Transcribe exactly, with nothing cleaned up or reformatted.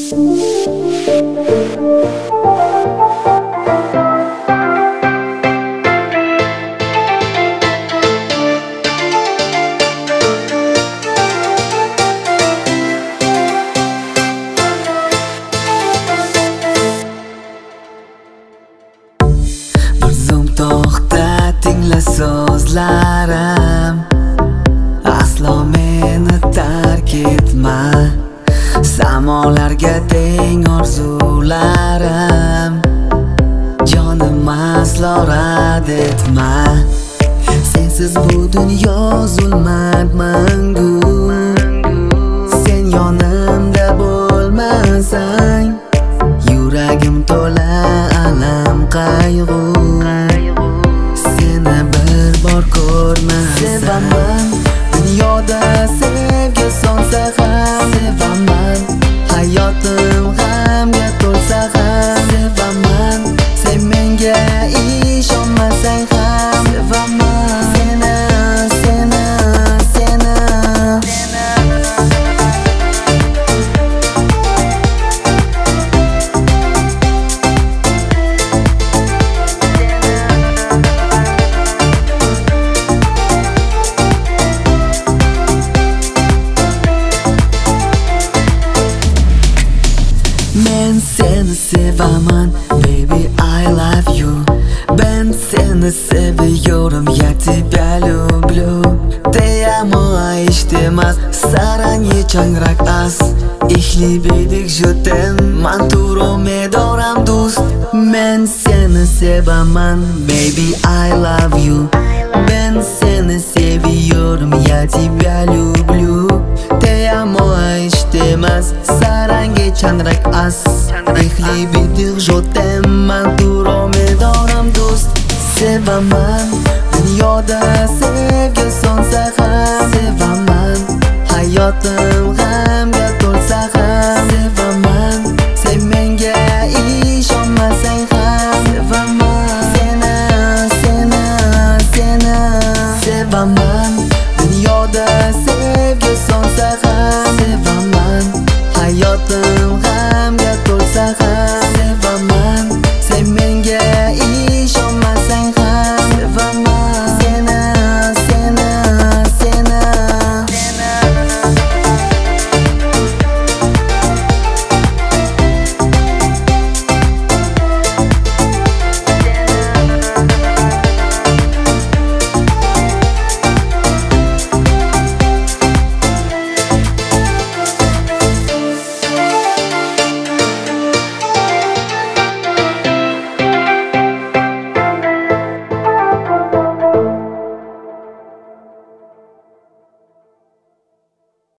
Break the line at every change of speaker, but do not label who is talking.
To'xta, tingla so'zlarim, aslo meni tark etma. Samolarga teng orzularim, jonim aslo rad etma. Sensiz bu dunyo zulmat mangu, sen yonimda bo'lmasang, yuragim to'la alam qayg'u. Seni bir bor ko'rmasam, sevaman dunyoda sevgi so'nsa ham, sevaman hayotim g'amga to'lsa ham, sevaman sen menga ishonmasang ham, sevaman seni, seni, seni. Men seni sevaman, baby I love you. Ben seni seviyorum, я тебя люблю. Te amo, ayishtimas, sarangi changraq as. Ich liebe dich, je t'aime, man turo medoram do'st. Men seni sevaman, baby I love you. Ben seni seviyorum, я тебя люблю. Te amo, ayishtimas, sarangi changraq as. Ich liebe dich, je t'aime, man turo medoram do'st. Sevaman dunyoda sevgi so'nsa ham, sevaman hayotim g'amga to'lsa ham, sevaman sen menga ishonmasang ham, sevaman seni, seni, seni. Sevaman dunyoda sevgi so'nsa ham, sevaman hayotim g'amga to'lsa ham, sevaman